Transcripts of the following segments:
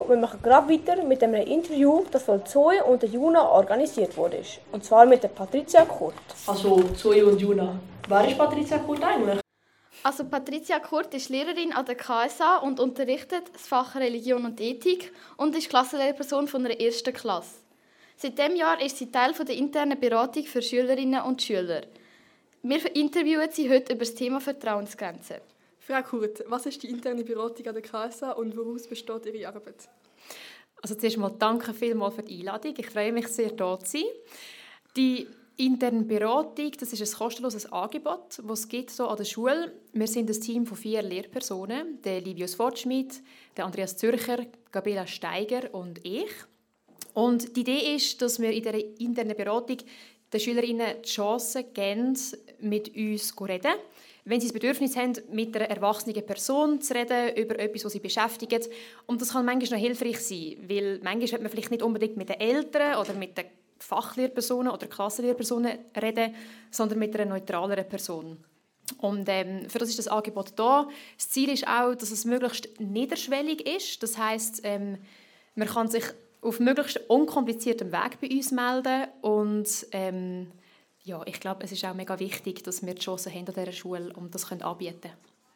wir machen gerade weiter mit einem Interview, das von Zoe und Juna organisiert wurde. Und zwar mit der Patricia Kurt. Also Zoe und Juna. Wer ist Patricia Kurt eigentlich? Also Patricia Kurt ist Lehrerin an der KSA und unterrichtet das Fach Religion und Ethik und ist Klassenlehrperson von einer 1. Klasse. Seit diesem Jahr ist sie Teil der internen Beratung für Schülerinnen und Schüler. Wir interviewen sie heute über das Thema Vertrauensgrenzen. Frau Kurt, was ist die interne Beratung an der KSA und woraus besteht Ihre Arbeit? Also zuerst mal danke vielmals für die Einladung. Ich freue mich sehr, hier zu sein. Die interne Beratung, das ist ein kostenloses Angebot, das es gibt hier an der Schule. Wir sind ein Team von 4 Lehrpersonen, der Livius Fortschmidt, der Andreas Zürcher, Gabriela Steiger und ich. Und die Idee ist, dass wir in dieser internen Beratung den Schülerinnen die Chance geben, mit uns zu reden. Wenn sie das Bedürfnis haben, mit einer erwachsenen Person zu reden, über etwas, das sie beschäftigt. Und das kann manchmal noch hilfreich sein, weil manchmal will man vielleicht nicht unbedingt mit den Eltern oder mit den Fachlehrpersonen oder Klassenlehrpersonen reden, sondern mit einer neutraleren Person. Und für das ist das Angebot da. Das Ziel ist auch, dass es möglichst niederschwellig ist. Das heisst, man kann sich auf möglichst unkompliziertem Weg bei uns melden und ja, ich glaube, es ist auch mega wichtig, dass wir die Chance haben an dieser Schule und das anbieten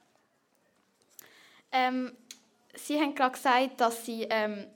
können. Sie haben gerade gesagt, dass Sie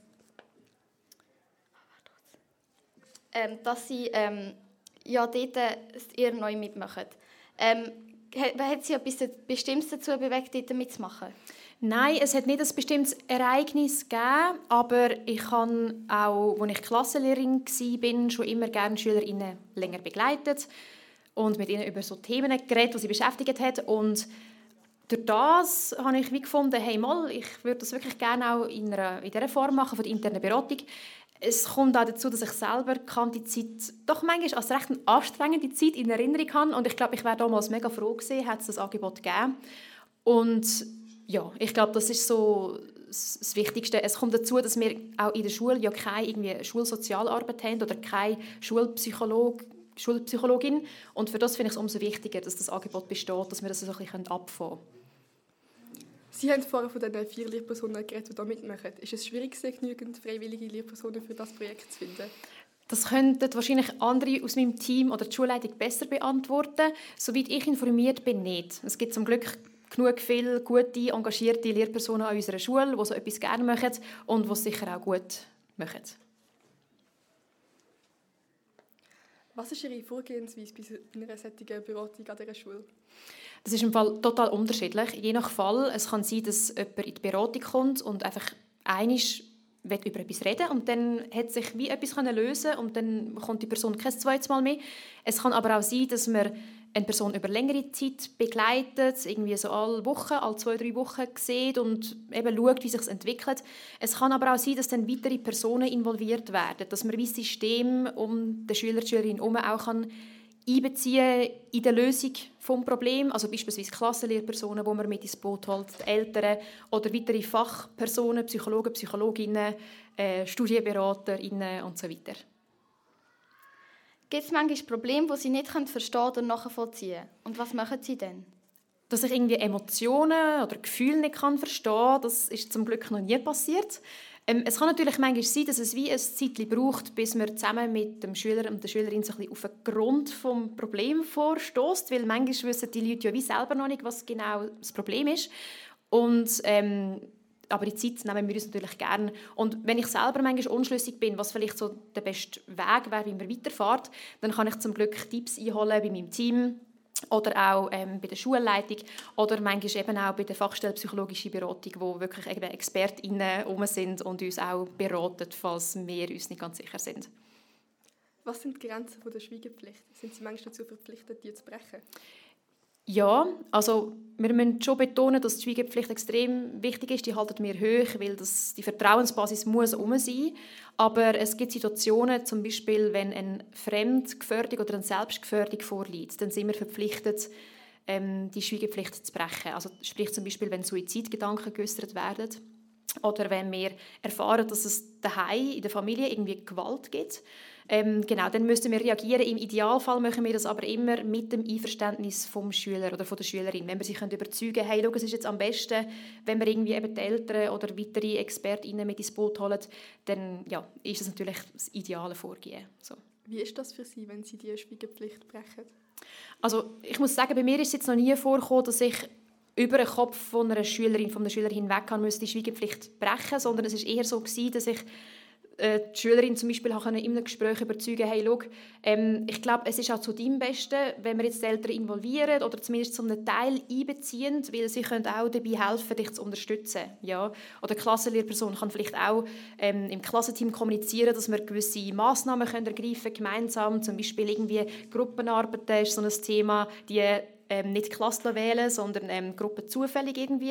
ja, dort ihr neu mitmachen. Hat Sie etwas Bestimmtes dazu bewegt, dort mitzumachen? Nein, es hat nicht ein bestimmtes Ereignis gegeben, aber ich habe auch, als ich Klassenlehrerin war, schon immer gerne SchülerInnen länger begleitet und mit ihnen über so Themen geredet, die sie beschäftigt hat. Und durch das habe ich gefunden, hey, ich würde das wirklich gerne auch in dieser Form machen, von der internen Beratung. Es kommt auch dazu, dass ich selber die Zeit doch manchmal als recht eine anstrengende Zeit in Erinnerung habe. Und ich glaube, ich wäre damals mega froh gewesen, hätte es das Angebot gegeben. Und ja, ich glaube, das ist so das Wichtigste. Es kommt dazu, dass wir auch in der Schule ja keine irgendwie Schulsozialarbeit haben oder keine Schulpsychologin. Und für das finde ich es umso wichtiger, dass das Angebot besteht, dass wir das so ein bisschen abfangen können. Sie haben vorher von den 4 Lehrpersonen geredet, die da mitmachen. Ist es schwierig, genügend freiwillige Lehrpersonen für das Projekt zu finden? Das könnten wahrscheinlich andere aus meinem Team oder die Schulleitung besser beantworten. Soweit ich informiert bin, nicht. Es gibt zum Glück genug viele gute, engagierte Lehrpersonen an unserer Schule, die so etwas gerne machen und die es sicher auch gut machen. Was ist Ihre Vorgehensweise bei einer solchen Beratung an dieser Schule? Das ist im Fall total unterschiedlich. Je nach Fall. Es kann sein, dass jemand in die Beratung kommt und einfach einmal über etwas reden und dann hat sich wie etwas lösen und dann kommt die Person kein zweites Mal mehr. Es kann aber auch sein, dass man eine Person über längere Zeit begleitet, irgendwie so alle 2-3 Wochen sieht und eben schaut, wie sich es entwickelt. Es kann aber auch sein, dass dann weitere Personen involviert werden, dass man wie das System um den Schüler und Schülerinnen herum auch kann einbeziehen in der Lösung des Problems, also beispielsweise Klassenlehrpersonen, die man mit ins Boot holt, die Eltern oder weitere Fachpersonen, Psychologen, Psychologinnen, Studienberaterinnen und so weiter. Gibt es manchmal Probleme, die Sie nicht verstehen oder nachvollziehen können? Und was machen Sie denn? Dass ich irgendwie Emotionen oder Gefühle nicht verstehen kann, das ist zum Glück noch nie passiert. Es kann natürlich manchmal sein, dass es wie ein Zeitchen braucht, bis man zusammen mit dem Schüler und der Schülerin so ein bisschen auf den Grund des Problems vorstösst, weil manchmal wissen die Leute ja wie selber noch nicht, was genau das Problem ist. Und aber die Zeit nehmen wir uns natürlich gerne. Und wenn ich selber manchmal unschlüssig bin, was vielleicht so der beste Weg wäre, wie man weiterfährt, dann kann ich zum Glück Tipps einholen bei meinem Team oder auch bei der Schulleitung oder manchmal eben auch bei der Fachstelle Psychologische Beratung, wo wirklich ExpertInnen herum sind und uns auch beraten, falls wir uns nicht ganz sicher sind. Was sind die Grenzen der Schweigepflicht? Sind Sie manchmal dazu verpflichtet, die zu brechen? Ja, also wir müssen schon betonen, dass die Schweigepflicht extrem wichtig ist. Die halten wir hoch, weil die Vertrauensbasis muss sein. Aber es gibt Situationen, zum Beispiel, wenn eine Fremdgefährdung oder eine Selbstgefährdung vorliegt, dann sind wir verpflichtet, die Schweigepflicht zu brechen. Also sprich zum Beispiel, wenn Suizidgedanken geäußert werden oder wenn wir erfahren, dass es daheim in der Familie irgendwie Gewalt gibt. Genau, dann müssen wir reagieren. Im Idealfall machen wir das aber immer mit dem Einverständnis vom Schüler oder von der Schülerin. Wenn wir sie überzeugen können, hey, schau, es ist jetzt am besten, wenn wir irgendwie eben die Eltern oder weitere ExpertInnen mit ins Boot holen, dann ja, ist das natürlich das ideale Vorgehen. So. Wie ist das für Sie, wenn Sie die Schweigepflicht brechen? Also ich muss sagen, bei mir ist es jetzt noch nie vorgekommen, dass ich über den Kopf von einer Schülerin hinweg musste die Schweigepflicht brechen, sondern es war eher so gewesen, dass ich die Schülerin zum Beispiel in einem Gespräch überzeugen, hey, schau, ich glaube, es ist auch zu deinem Besten, wenn wir jetzt die Eltern involvieren oder zumindest zu einem Teil einbeziehen, weil sie können auch dabei helfen, dich zu unterstützen. Ja? Oder die Klassenlehrperson kann vielleicht auch im Klassenteam kommunizieren, dass wir gewisse Massnahmen ergreifen können, gemeinsam, zum Beispiel irgendwie Gruppenarbeiten ist so ein Thema, die nicht die Klasse wählen, sondern Gruppen zufällig irgendwie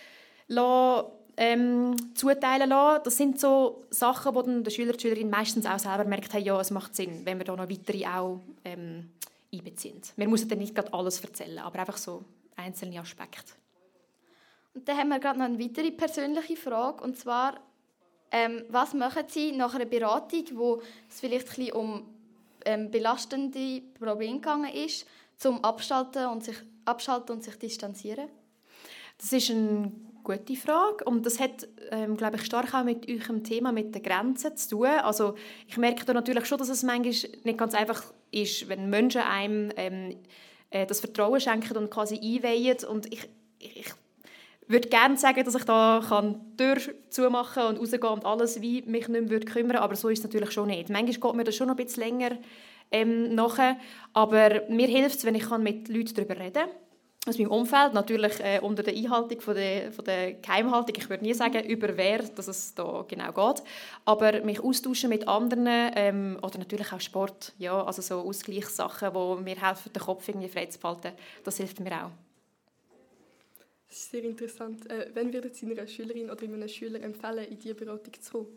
zuteilen lassen. Das sind so Sachen, wo dann der Schüler, die Schülerin meistens auch selber merkt, hey, ja, es macht Sinn, wenn wir da noch weitere auch einbeziehen. Wir müssen dann nicht gerade alles erzählen, aber einfach so einzelne Aspekte. Und dann haben wir gerade noch eine weitere persönliche Frage, und zwar, was machen Sie nach einer Beratung, wo es vielleicht ein bisschen um belastende Probleme gegangen ist, zum Abschalten und sich distanzieren? Das ist eine gute Frage und das hat, glaube ich, stark auch mit eurem Thema mit den Grenzen zu tun. Also ich merke da natürlich schon, dass es manchmal nicht ganz einfach ist, wenn Menschen einem das Vertrauen schenken und quasi einweihen. Und ich würde gerne sagen, dass ich da die Tür zumachen und rausgehen und alles wie mich nicht mehr kümmern würde, aber so ist es natürlich schon nicht. Manchmal geht mir das schon noch ein bisschen länger nachher, aber mir hilft es, wenn ich mit Leuten darüber reden kann. Aus meinem Umfeld, natürlich unter der Einhaltung von der Geheimhaltung. Ich würde nie sagen, über wer dass es da genau geht. Aber mich austauschen mit anderen oder natürlich auch Sport. Ja, also so Ausgleichssachen, die mir helfen, den Kopf irgendwie frei zu behalten. Das hilft mir auch. Das ist sehr interessant. Wann würden Sie einer Schülerin oder einem Schüler empfehlen, in diese Beratung zu kommen?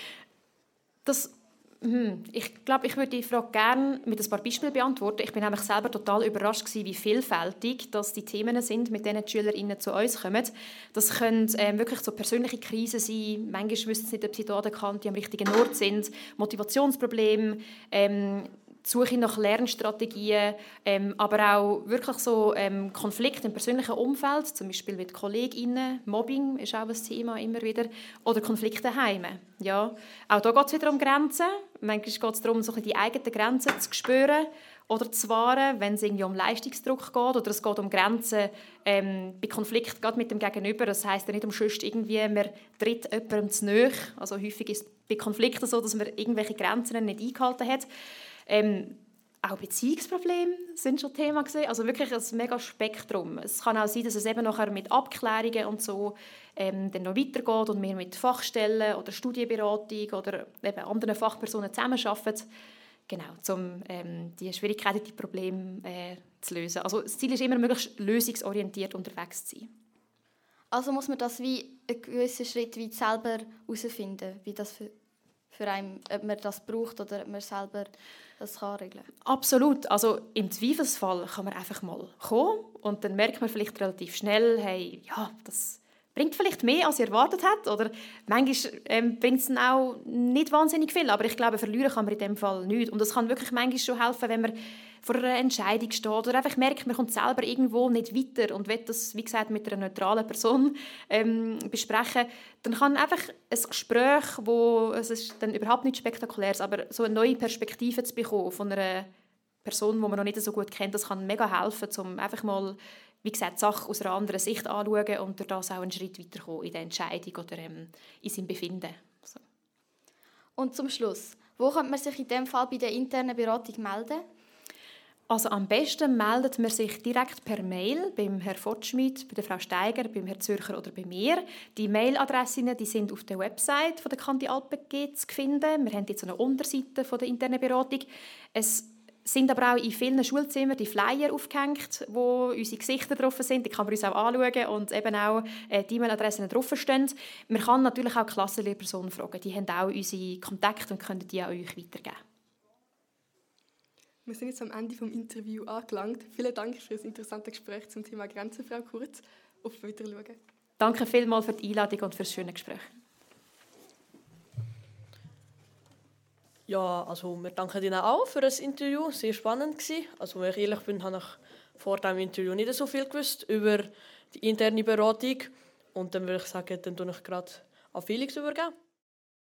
Ich glaube, ich würde die Frage gerne mit ein paar Beispielen beantworten. Ich bin nämlich selber total überrascht gewesen, wie vielfältig das die Themen sind, mit denen die SchülerInnen zu uns kommen. Das können wirklich so persönliche Krisen sein. Manchmal wissen sie nicht, ob sie da am richtigen Ort sind. Motivationsprobleme, die Suche nach Lernstrategien, aber auch wirklich so Konflikte im persönlichen Umfeld, zum Beispiel mit KollegInnen, Mobbing ist auch ein Thema immer wieder, oder Konflikte daheim. Ja. Auch da geht es wieder um Grenzen. Manchmal geht es darum, so die eigenen Grenzen zu spüren oder zu wahren, wenn es irgendwie um Leistungsdruck geht, oder es geht um Grenzen bei Konflikt gerade mit dem Gegenüber. Das heisst ja nicht umsonst irgendwie, man tritt jemandem zu nahe. Also häufig ist es bei Konflikten so, dass man irgendwelche Grenzen nicht eingehalten hat. Auch Beziehungsprobleme sind schon Thema gewesen. Also wirklich ein mega Spektrum. Es kann auch sein, dass es eben nachher mit Abklärungen und so dann noch weitergeht und wir mit Fachstellen oder Studienberatung oder eben anderen Fachpersonen zusammenarbeiten. Genau, um die Schwierigkeiten, die Probleme zu lösen. Also das Ziel ist immer, möglichst lösungsorientiert unterwegs zu sein. Also muss man das wie einen gewissen Schritt weit selber herausfinden, wie das für einen, ob man das braucht oder ob man selber das kann regeln kann? Absolut. Also im Zweifelsfall kann man einfach mal kommen und dann merkt man vielleicht relativ schnell, hey, ja, das bringt vielleicht mehr, als ihr erwartet habt. Oder manchmal bringt es dann auch nicht wahnsinnig viel, aber ich glaube, verlieren kann man in dem Fall nichts. Und es kann wirklich manchmal schon helfen, wenn man vor einer Entscheidung steht oder einfach merkt, man kommt selber irgendwo nicht weiter und will das, wie gesagt, mit einer neutralen Person besprechen, dann kann einfach ein Gespräch, es ist dann überhaupt nicht spektakulär, aber so eine neue Perspektive zu bekommen von einer Person, die man noch nicht so gut kennt, das kann mega helfen, um einfach mal, wie gesagt, die Sache aus einer anderen Sicht anzuschauen und durch das auch einen Schritt weiterkommen in der Entscheidung oder in seinem Befinden. So. Und zum Schluss, wo könnte man sich in diesem Fall bei der internen Beratung melden? Also am besten meldet man sich direkt per Mail beim Herrn Fortschmidt, bei der Frau Steiger, beim Herrn Zürcher oder bei mir. Die Mailadressen die sind auf der Website von der Kandi Alpengg zu finden. Wir haben jetzt eine Unterseite von der internen Beratung. Es sind aber auch in vielen Schulzimmern die Flyer aufgehängt, wo unsere Gesichter drauf sind. Die kann man uns auch anschauen und eben auch die E-Mail-Adressen drauf stehen. Man kann natürlich auch die Klassenlehrpersonen fragen. Die haben auch unsere Kontakte und können die an euch weitergeben. Wir sind jetzt am Ende des Interviews angelangt. Vielen Dank für das interessante Gespräch zum Thema Grenzen, Frau Kurz. Auf Wiedersehen. Danke vielmals für die Einladung und für das schöne Gespräch. Ja, also wir danken Ihnen auch für das Interview. Sehr spannend gewesen. Also wenn ich ehrlich bin, habe ich vor dem Interview nicht so viel gewusst über die interne Beratung. Und dann würde ich sagen, dann tue ich gerade an Felix übergeben.